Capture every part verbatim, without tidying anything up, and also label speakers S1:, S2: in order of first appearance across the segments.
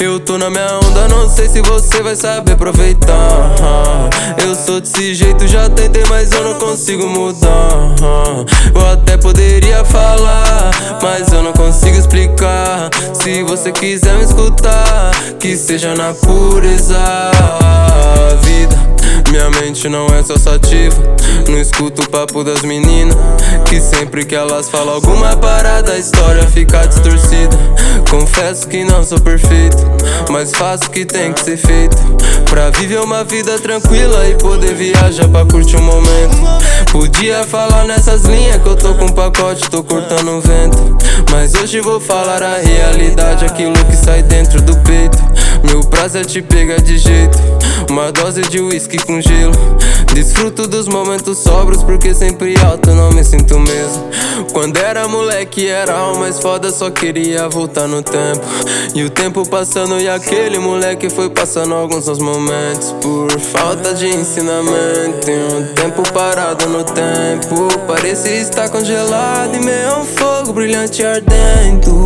S1: Eu tô na minha onda, não sei se você vai saber aproveitar. Eu sou desse jeito, já tentei, mas eu não consigo mudar. Eu até poderia falar, mas eu não consigo explicar. Se você quiser me escutar, que seja na pureza. Vida, minha mente não é só sativa. Não escuto o papo das meninas, que sempre que elas falam alguma parada, a história fica distorcida. Confesso que não sou perfeito, mas faço o que tem que ser feito, pra viver uma vida tranquila e poder viajar pra curtir o momento. Podia falar nessas linhas que eu tô com pacote, tô cortando o vento, mas hoje vou falar a realidade, aquilo que sai dentro do peito. Meu prazer te pega de jeito, uma dose de uísque com gelo. Desfruto dos momentos sóbrios, porque sempre alto eu não me sinto mesmo. Quando era moleque era o mais foda, só queria voltar no tempo. E o tempo passando e aquele moleque foi passando alguns dos momentos. Por falta de ensinamento, tem um tempo parado no tempo. Parecia estar congelado em meio a um fogo brilhante ardendo,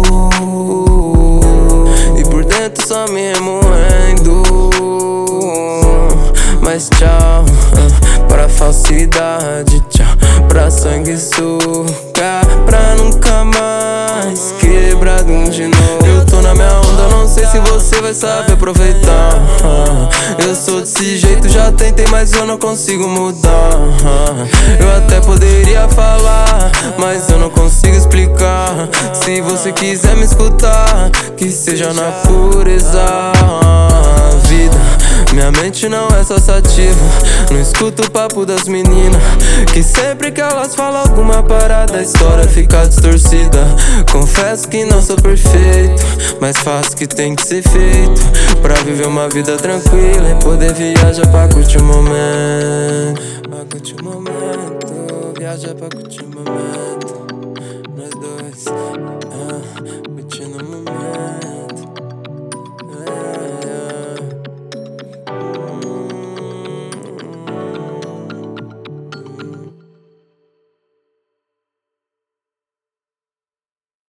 S1: e por dentro só me remoendo. Mas tchau pra falsidade, tchau pra sanguessuga, pra nunca mais quebrado de novo. Eu tô na minha onda, não sei se você vai saber aproveitar. Eu sou desse jeito, já tentei, mas eu não consigo mudar. Eu até poderia falar, mas eu não consigo explicar. Se você quiser me escutar, que seja na pureza. Vida, minha mente não é só sativa. Não escuto o papo das meninas, que sempre que elas falam alguma parada, a história fica distorcida. Confesso que não sou perfeito, mas faço o que tem que ser feito, pra viver uma vida tranquila e poder viajar pra curtir o momento. Pra curtir o momento, viajar pra curtir o momento.